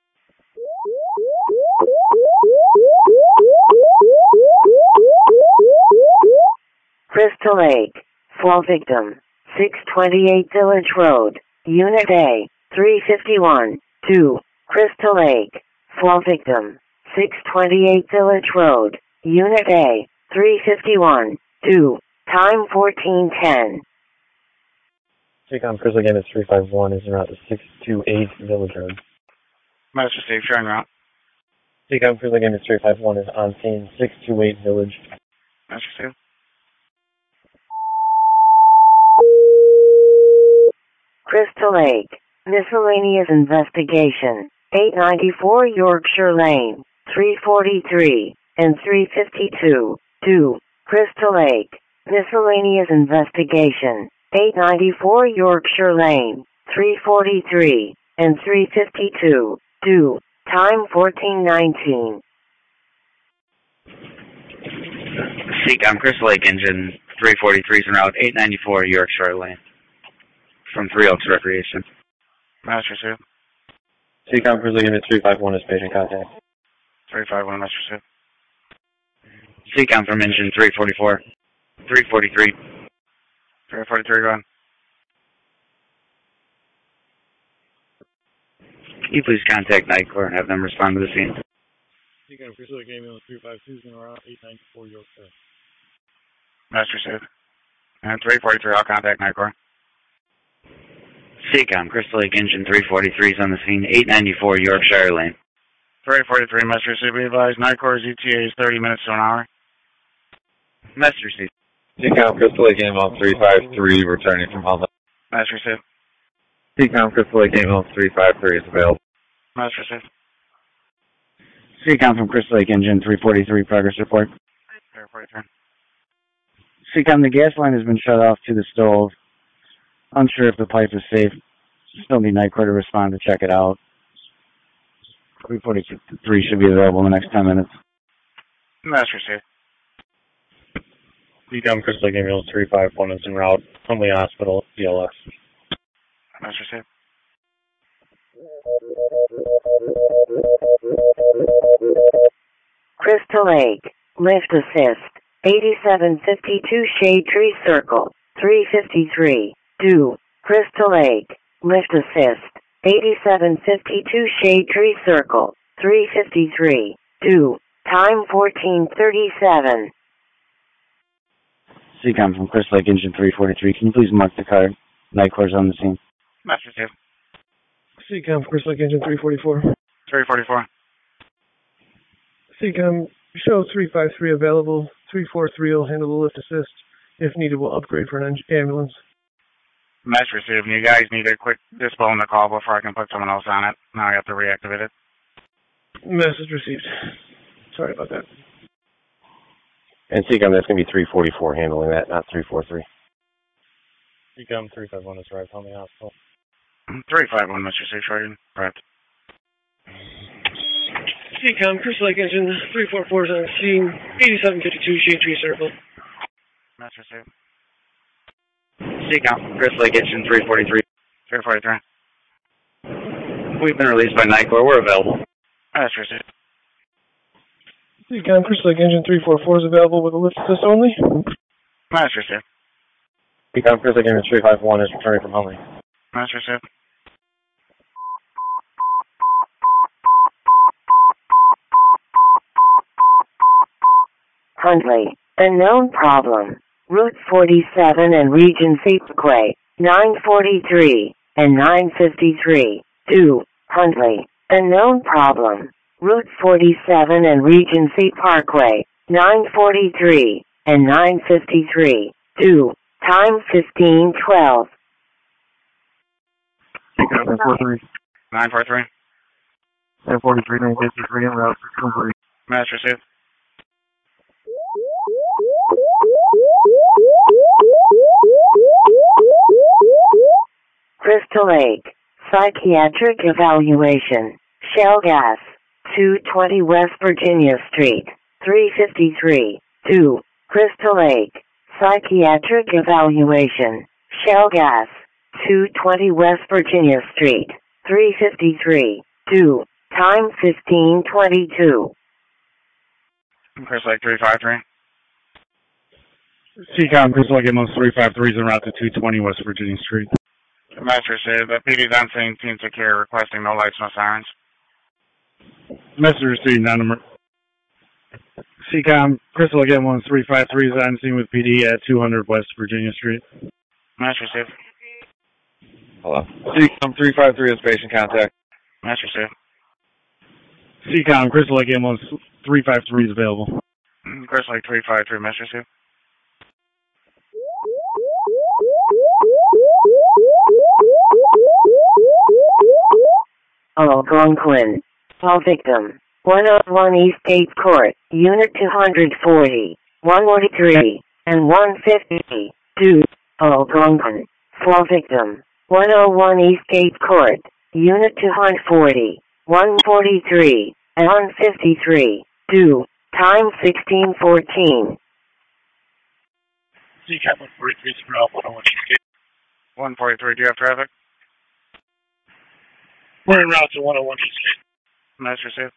Crystal Lake, fall victim, six twenty-eight Village Road, Unit A, three fifty-one, two, Crystal Lake, fall victim, six twenty-eight Village Road, Unit A, three fifty-one, two, time fourteen ten. C COM Crystal Lake Ambulance three five one is en route to six two eight Village Road. Master received, sharing route. C COM Crystal Lake Ambulance three five one is on scene, six two eight Village. Master received. Crystal Lake, miscellaneous investigation, eight ninety-four Yorkshire Lane, three forty-three, and three fifty-two, two, Crystal Lake, miscellaneous investigation, eight ninety-four Yorkshire Lane, three forty-three, and three fifty-two, two, time fourteen nineteen. C COM Crystal Lake Engine three forty-three is en route eight ninety-four Yorkshire Lane from Three Oaks Recreation. Master received. C COM Crystal Lake Ambulance three five one is patient contact. three five one, Master received. C COM from Engine three forty-four. three forty-three. three forty-three, go on. Can you please contact NICOR and have them respond to the scene? C COM Crystal Lake Ambulance three five two is in route eight ninety-four Yorkshire. Master received. And three forty-three, I'll contact NICOR. C COM Crystal Lake Engine three forty-three is on the scene, eight ninety-four Yorkshire Lane. three forty-three, Master received. Be advised, NICOR's E T A is thirty minutes to an hour. Master received. C COM Crystal Lake Ambulance three five three returning from Holland. Master received. C COM Crystal Lake Ambulance three five three is available. Master received. C COM from Crystal Lake Engine three forty-tee, progress report. three forty-three. C COM, the gas line has been shut off to the stove. Unsure if the pipe is safe. Still need NICOR to respond to check it out. three forty-three should be available in the next ten minutes. Master received. C COM Crystal Lake Ambulance three five one is en route, Huntley Hospital, B L S. Master received. Crystal Lake, lift assist, eighty-seven fifty-two Shade Tree Circle, three fifty-three, two, Crystal Lake, lift assist, eighty-seven fifty-two Shade Tree Circle, three fifty-three, two, time fourteen thirty-seven. C COM from Crystal Lake Engine three forty-three, can you please mark the card? NICOR's on the scene. Master received. C COM from Crystal Lake Engine three forty-four. three forty-four. C COM, show three five three available. three forty-three will handle the lift assist. If needed, we'll upgrade for an ambulance. Master received. You guys need a quick dispone the call before I can put someone else on it. Now I have to reactivate it. Message received. Sorry about that. And C COM, that's going to be three forty-four handling that, not three forty-three. C COM three five one is arrived on the hospital. three five one, Mister Station. Right. C COM, Crystal Lake Engine three forty-four is on scene, eighty-seven fifty-two Shade Tree Circle. Master received. C COM Crystal Lake Engine three forty-three. three forty-three. We've been released by NICOR. We're available. Master received. C COM, Crystal Lake Engine three forty-four is available with a lift assist only. Master received. C COM Crystal Lake Engine three five one is returning from Huntley. Master received. Huntley, unknown problem. Route forty-seven and Regency Parkway, nine forty-three and nine fifty-three, two, Huntley, unknown problem. Route forty-seven and Regency Parkway, nine forty-three and nine fifty-three, two, time fifteen twelve. nine forty-three. nine forty-three. nine forty-three, nine fifty-three, en route to Cumberland. Master received. Crystal Lake, psychiatric evaluation, shell gas, two twenty West Virginia Street, three fifty-three, two, Crystal Lake, psychiatric evaluation, shell gas, two twenty West Virginia Street, three fifty-three, two, time fifteen twenty-two. Crystal Lake three five three. C COM, Crystal Lake Amos three five three is en route to two twenty West Virginia Street. Master said that P D's on scene, team took care, requesting no lights, no sirens. Message received, non-emer- C COM, Crystal Lake Amos three five three is on scene with P D at two hundred West Virginia Street. Master said. Hello. C COM three five three is patient contact. Master said. C COM, Crystal Lake Amos three five three is available. Crystal Lake three five three, Master said. Algonquin. All victim. one oh one East Gate Court, Unit two forty, one forty-three, and one fifty-two. Algonquin. Fall victim. one oh one East Gate Court, Unit two forty, one forty-three, and one fifty-three. two. Time sixteen fourteen. C COM one forty-three, one oh one East Gate. one forty-three, do you have traffic? We're en route to one oh one East Gate. Master said.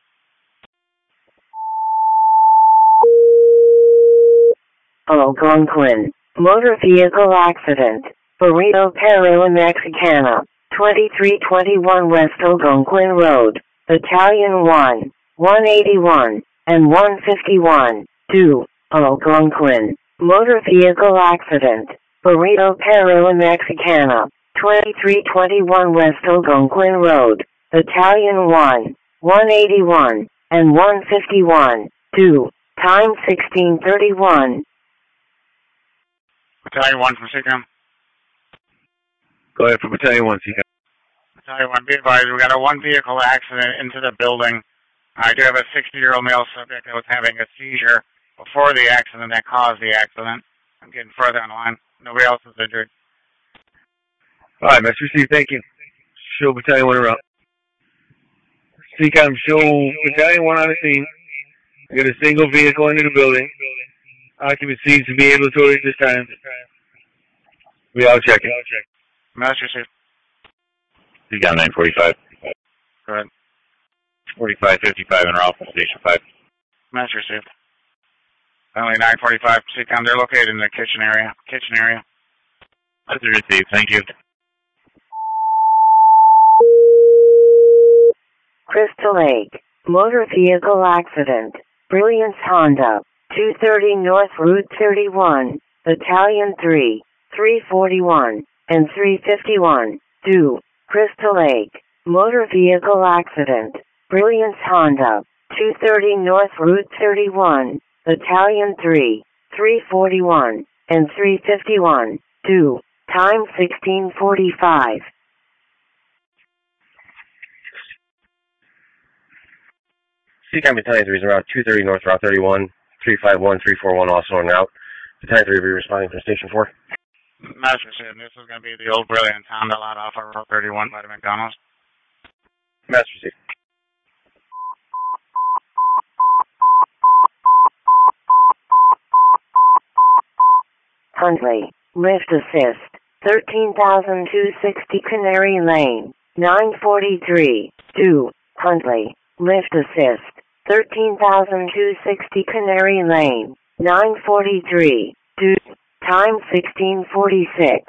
Algonquin. Motor vehicle accident. Burrito Perilla Mexicana. twenty-three twenty-one West Algonquin Road. Battalion one. one eighty-one. And one fifty-one. two. Algonquin. Motor vehicle accident. Burrito Perilla Mexicana. twenty-three twenty-one West Algonquin Road. Battalion one. one eighty-one. And one fifty-one. two. Time sixteen thirty-one. Battalion one from C COM. Go ahead for Battalion one, C COM. Battalion one, be advised, we got a one vehicle accident into the building. I do have a sixty-year-old male subject that was having a seizure before the accident that caused the accident. I'm getting further on the line. Nobody else is injured. All right, Master received. Thank you. Show Battalion one around. C COM, show Battalion one on the scene. We got a single vehicle into the building. Occupant seems to be able to tow it this time. We all check it. Master said. C COM nine forty-five. Go ahead. forty-five fifty-five en route from Station five. Master said. Only nine forty-five, C COM, they're located in the kitchen area. Kitchen area. Master received. Thank you. Crystal Lake. Motor vehicle accident. Brilliance Honda. two thirty North Route thirty-one. Battalion three. three forty-one. And three fifty-one. two. Crystal Lake. Motor vehicle accident. Brilliance Honda. two thirty North Route thirty-one. Battalion three. three forty-one. And three fifty-one. two. Time sixteen forty-five. C COM Battalion three is around two thirty North Route thirty-one, three five one, three four one also en route. Battalion three will be responding from Station four. Master said, this is going to be the old Brilliant Honda lot off of Route thirty-one by the McDonald's. Master received. Huntley. Lift assist. thirteen thousand two hundred sixty Canary Lane. nine forty-three. two. Huntley. Lift assist. thirteen thousand two hundred sixty Canary Lane. nine forty-three. two. Time sixteen forty-six.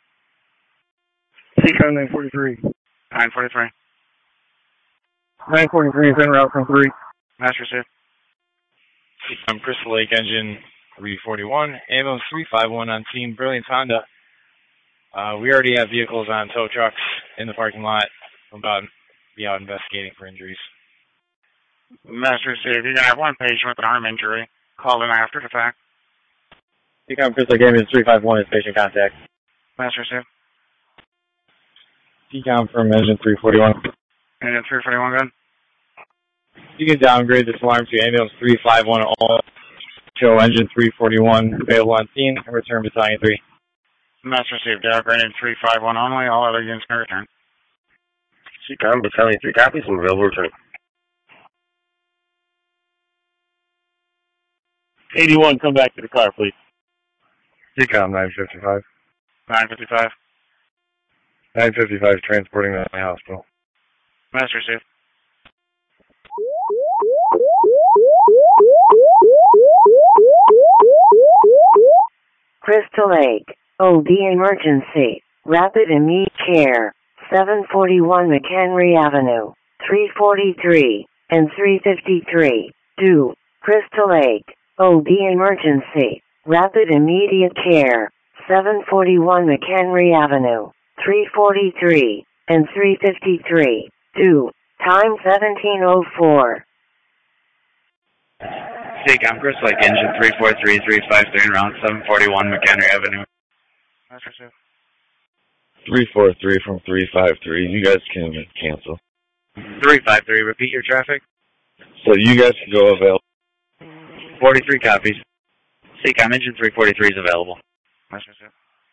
C COM nine forty-three. nine forty-three. nine forty-three is en route from three. Master said. C COM Crystal Lake Engine three forty-one. Ambulance three five one on scene. Brilliant Honda. Uh, we already have vehicles on tow trucks in the parking lot. We're about to be out investigating for injuries. Master said, you're going to have one patient with an arm injury. Call in after the fact. C COM Crystal Lake Ambulance three five one is patient contact. Master said. C COM from Engine three forty-one. Engine three forty-one, good. You can downgrade this alarm to Ambulance three five one all. Show Engine three forty-one available on scene and return Battalion three. Master received. Downgraded three five one only. All other units can return. C COM, Battalion three copies and available return. eighty-one, come back to the car, please. C COM nine fifty-five. nine fifty-five. nine fifty-five, transporting to my hospital. Master received. Crystal Lake, O B emergency, rapid immediate care, seven forty-one McHenry Avenue, three forty-three, and three fifty-three, due, Crystal Lake, O B emergency, rapid immediate care, seven forty-one McHenry Avenue, three forty-three, and three fifty-three, due, time seventeen oh four. C COM, Crystal Lake Engine three four three, three five three, and round seven forty-one McHenry Avenue. Master received. three four three from three five three. You guys can cancel. three five three, repeat your traffic. So you guys can go available. forty-three copies. C COM, Engine three forty-three is available. Master received.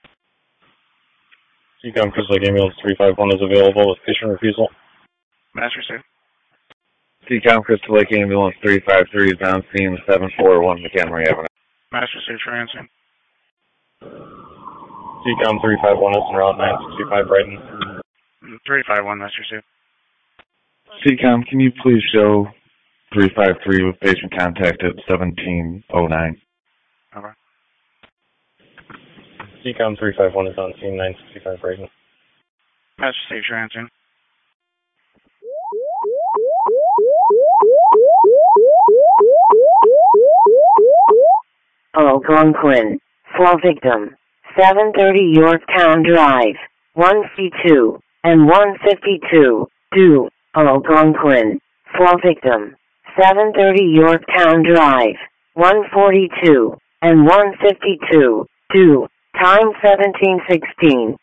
C COM, Crystal Lake Ambulance three five one is available with patient refusal. Master received. C COM, Crystal Lake Ambulance three five three is on scene seven forty-one McHenry Avenue. Master received. Transient. C COM three five one is en route nine sixty-five Brighton. three five one, Master received. C COM, can you please show three five three with patient contact at seventeen oh nine? Okay. C COM three five one is on scene nine sixty-five Brighton. Master received. Transient. Algonquin, four victim, seven thirty Yorktown Drive, one C two, and one fifty-two, due, Algonquin, four victim, seven thirty Yorktown Drive, one forty-two, and one fifty-two, due, time seventeen sixteen.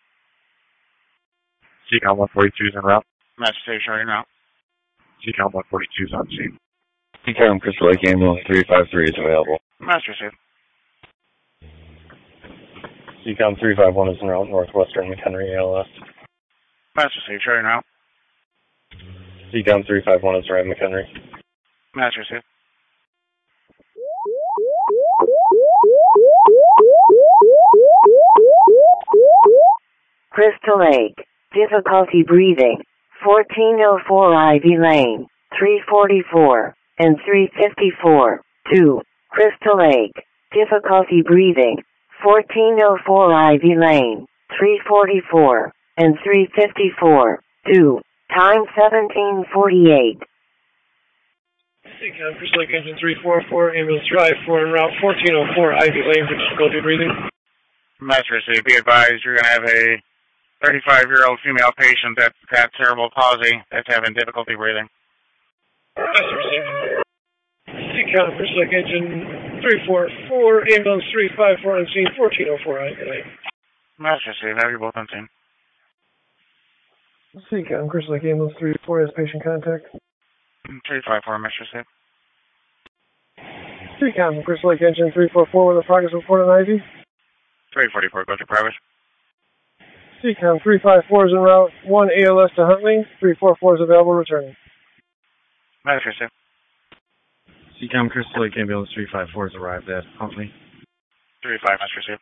C COM one forty-two is en route. Master received. Showing route. C COM one forty-two is on scene. C COM, Crystal Lake Ambulance three five three is available. Master received. C COM three five one is en route northwestern McHenry A L S. Master received. Showing route. C COM three five one is right McHenry. Master received. Crystal Lake, difficulty breathing, fourteen oh four Ivy Lane, three forty-four, and three fifty-four, due, Crystal Lake, difficulty breathing, fourteen oh four Ivy Lane, three forty-four, and three fifty-four, due, time seventeen forty-eight. C COM, Crystal Lake Engine three four four, ambulance drive four en route fourteen oh four Ivy Lane for difficulty breathing. Master received. Be advised, you're going to have a thirty-five-year-old female patient that's got cerebral palsy that's having difficulty breathing. Master received. C COM, Crystal Lake Engine three four four, ambulance three five four on scene fourteen oh four Ivy Lane. Master received. Have you both on scene? C COM, Crystal Lake Ambulance three four has patient contact. three five four, Master received. C COM, Crystal Lake Engine three four four with a progress report on Ivy. three forty-four, go to private. C COM three five four is en route one A L S to Huntley. three four four is available, returning. Master received. C COM, Crystal Lake Ambulance three five four has arrived at Huntley. three five, Master received.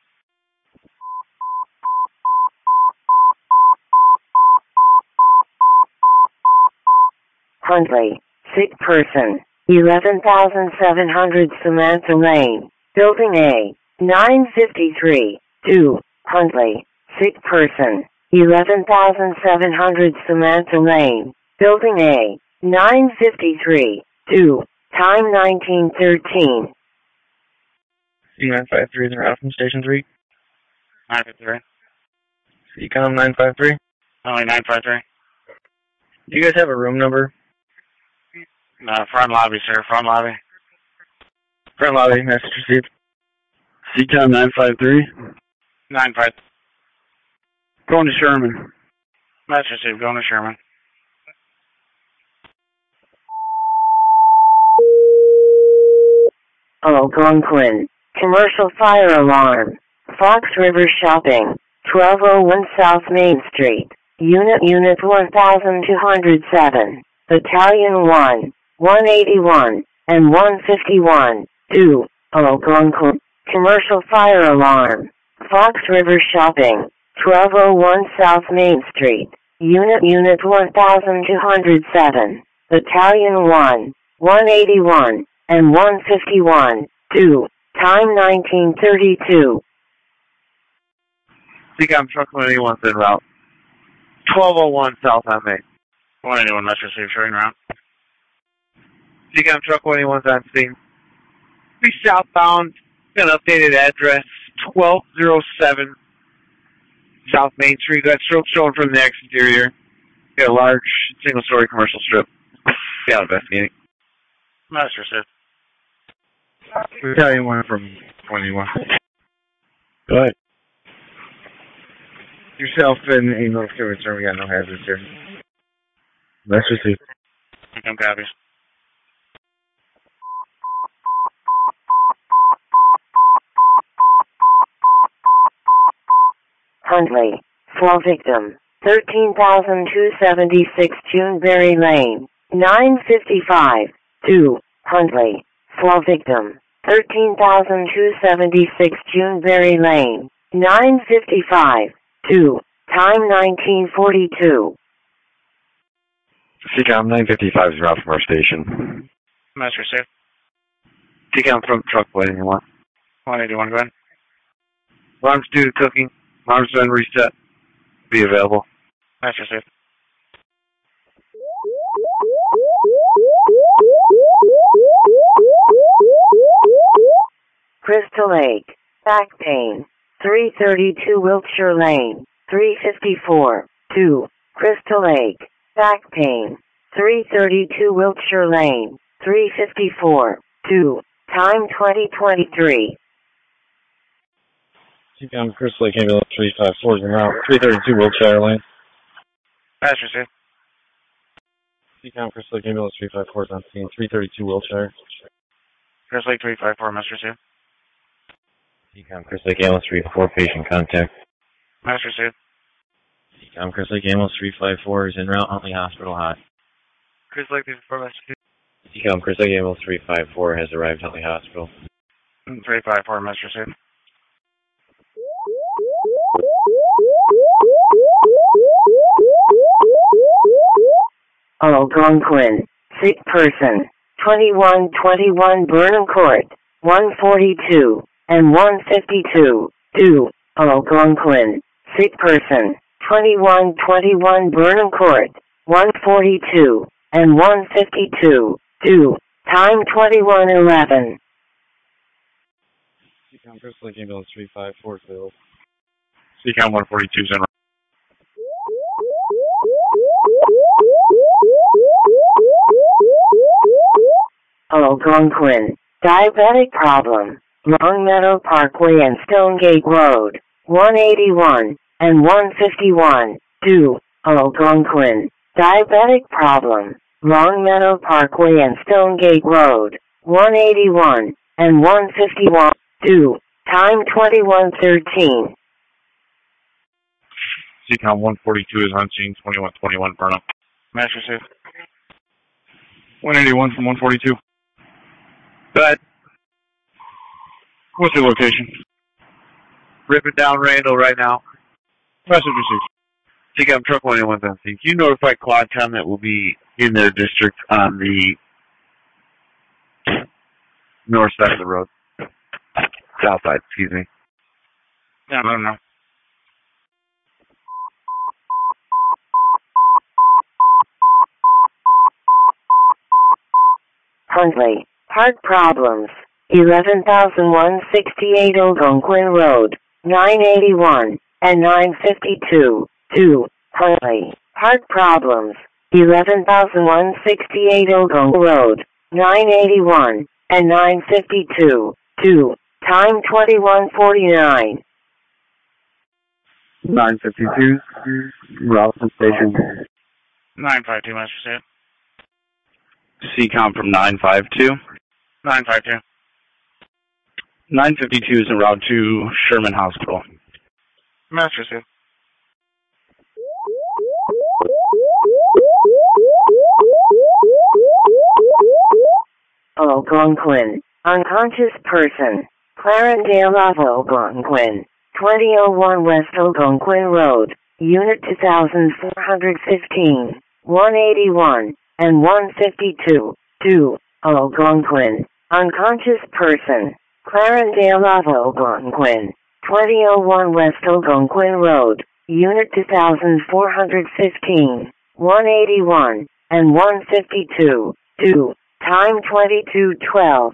Huntley, sick person, eleven thousand seven hundred Samantha Lane, Building A, nine fifty-three, due, Huntley, sick person, eleven thousand seven hundred Samantha Lane, Building A, nine fifty-three, due, time nineteen thirteen. C nine five three is en route from Station three. nine fifty-three. C COM nine five three. Only nine five three. Do you guys have a room number? No, front lobby, sir. Front lobby. Front lobby, message received. C COM nine five three. nine five. Going to Sherman. Message received. Going to Sherman. Algonquin, commercial fire alarm, Fox River Shopping, twelve oh one South Main Street, Unit Unit one thousand two hundred seven, Battalion one, one eighty-one, and one fifty-one, two, Algonquin, Commercial Fire Alarm, Fox River Shopping, twelve oh one South Main Street, Unit Unit one thousand two hundred seven, Battalion one, one eighty-one, and one fifty-one, two, time nineteen thirty-two. C COM truck one eighty-one's en route. twelve oh one South on Main. one eighty-one, let's receive showing route. C COM truck one eighty-one's on scene. Be southbound, an updated address, twelve oh seven South Main Street. That's showing from the exterior. Got a large single-story commercial strip. Yeah, investigating. Master Sith. Battalion one from twenty-one. Go ahead. Yourself and a no return. We got no hazards here. Let's receive. Come copies. Huntley, fall victim, thirteen thousand two hundred seventy-six Juneberry Lane, nine fifty-five, two, Huntley, fall victim, thirteen thousand two hundred seventy-six Juneberry Lane, nine fifty-five, two, time nineteen forty-two. C COM nine fifty-five is route from our station. Master Sith. C COM from truck one eighty-one. one eighty-one, go ahead. Alarms due to cooking. Alarms done reset. Be available. Master Sith. Crystal Lake, back pain, three thirty-two Wiltshire Lane, three fifty-four, two, Crystal Lake, back pain, three thirty-two Wiltshire Lane, three fifty-four, two, time twenty twenty-three. C COM Crystal Lake Ambulance three five four is en route, three thirty-two Wiltshire Lane. Master Sith. C COM Crystal Lake Ambulance three five four is on scene, three thirty-two Wiltshire. Crystal Lake three five four, Master Sith. C COM Crystal Lake Ambulance three five four, patient contact. Master Sith. C COM Crystal Lake Ambulance three five four is en route, Huntley Hospital hot. Crystal Lake three five four, Master Sith. C COM Crystal Lake Ambulance three five four has arrived at Huntley Hospital. three five four, Master Sith. Algonquin, sick person, twenty-one twenty-one Burnham Court, one forty-two, and one fifty-two, two, Algonquin, sick person, twenty-one twenty-one Burnham Court, one forty-two, and one fifty-two, two, time twenty-one eleven. C COM Crystal Lake Ambulance three five four, Phil. C COM one forty-two is en route. Algonquin, diabetic problem, Longmeadow Parkway and Stonegate Road, one eighty-one, and one fifty-one, two, Algonquin, diabetic problem, Longmeadow Parkway and Stonegate Road, one eighty-one, and one fifty-one, two, time twenty-one thirteen. C COM one forty-two is on scene, twenty-one twenty-one Burnham. Master Sith. one eighty-one from one forty-two. But what's your location? Ripping down Randall right now. Message received. C COM truck one eighty-one's on scene. Can you notify Quadcom that will be in their district on the north side of the road? South side, excuse me. Yeah, let them know. Huntley, heart problems, eleven thousand one hundred sixty-eight Algonquin Road, nine eighty-one, and nine fifty-two, two, Huntley, heart problems, eleven thousand one hundred sixty-eight Algonquin Road, nine eighty-one, and nine fifty-two, two, time twenty-one forty-nine. nine fifty-two, Ralston Station. nine five two, Master Sith. C COM from nine five two. nine five two. nine fifty-two is en route to Sherman Hospital. Message received. Algonquin. Unconscious person. Clarendale of Algonquin. twenty oh one West Algonquin Road. Unit two thousand four hundred fifteen. one eighty-one and one fifty-two. two. Algonquin. Unconscious person. Clarendale of Algonquin. twenty oh one West Algonquin Road. Unit two thousand four hundred fifteen. one eighty-one and one fifty-two. two. Time twenty-two twelve.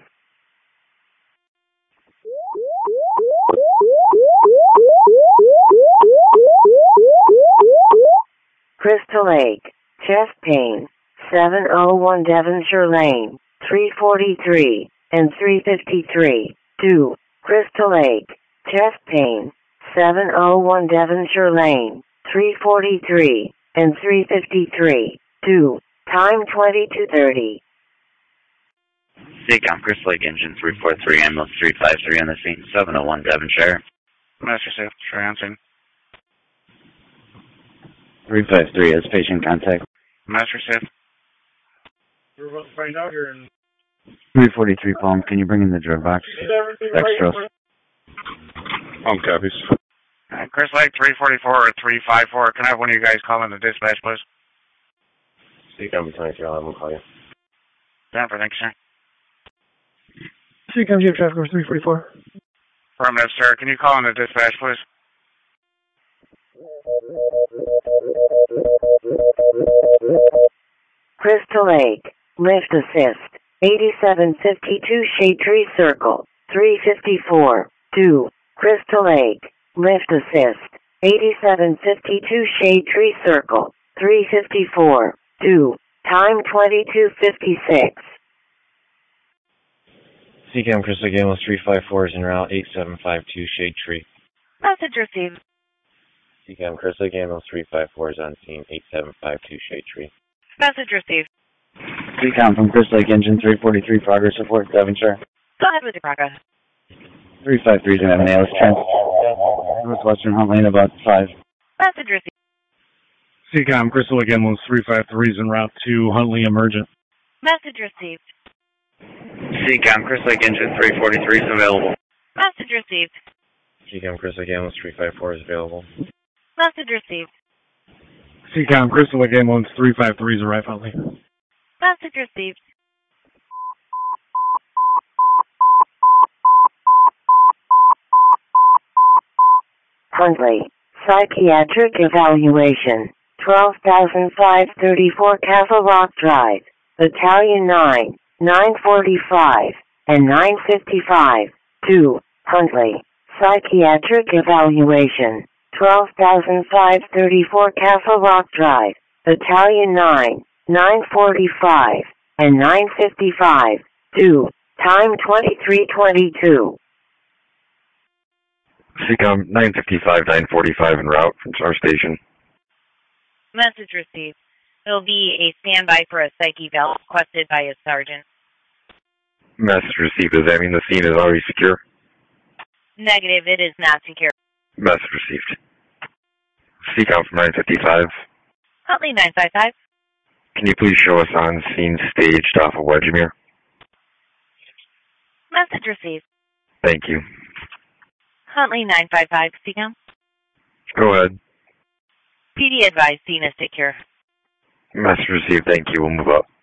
Crystal Lake. Chest pain. seven oh one Devonshire Lane. three forty-three and three fifty-three. two. Crystal Lake. Chest pain. seven oh one Devonshire Lane. three forty-three and three fifty-three. two. Time twenty-two thirty. SEACOM, Crystal Lake Engine three four three, ambulance three five three on the scene, seven oh one Devonshire. Message received. Transferring. three five three is patient contact. Message received. We're about to find out here in three forty-three, Palm. Can you bring in the drug box? Dextrose. Palm copies. Uh, Crystal Lake three forty-four or three five four. Can I have one of you guys call in the dispatch, please? SEACOM twenty-three, I'll have them call you. Denver, thank you, sir. SEACOM, you have traffic over three forty-four. Affirmative, sir. Can you call in the dispatch, please? Crystal Lake. Lift assist. eighty-seven fifty-two Shade Tree Circle. three fifty-four. two. Crystal Lake. Lift assist. eighty-seven fifty-two Shade Tree Circle. three fifty-four. two. Time twenty-two fifty-six. SEACOM Crystal Lake Ambulance three five four is en route eight seven five two Shade Tree. Message received. SEACOM Crystal Lake Ambulance three five four is on scene eight seven five two Shade Tree. Message received. SEACOM from Crystal Lake Engine three forty-three, progress report, Devonshire. Go ahead with your progress. three five three is going to have an A L S trend. Northwestern Hunt Lane about five. Message received. SEACOM Crystal Lake Ambulance three five three is en route to Huntley Emergent. Message received. SEACOM Crystal Lake Engine three forty-three is available. Message received. SEACOM Crystal Lake Ambulance three five four is available. Message received. SEACOM Crystal Lake Ambulance three five three is arrived Huntley. Message received. Huntley. Psychiatric evaluation. twelve thousand five hundred thirty-four Castle Rock Drive. Battalion nine. nine forty-five and nine fifty-five. two. Huntley. Psychiatric evaluation. twelve thousand five hundred thirty-four Castle Rock Drive. Battalion nine. nine forty-five and nine fifty-five. two. Time twenty-three twenty-two. SEACOM nine fifty-five, nine forty-five en route from our station. Message received. There will be a standby for a psych eval requested by a sergeant. Message received. Does that mean the scene is already secure? Negative, it is not secure. Message received. SEACOM from nine fifty-five. Huntley nine five five. Can you please show us on scene staged off of Wedgemere? Message received. Thank you. Huntley nine five five, SEACOM. Go ahead. P D advised, scene is secure. Message received. Thank you. We'll move up.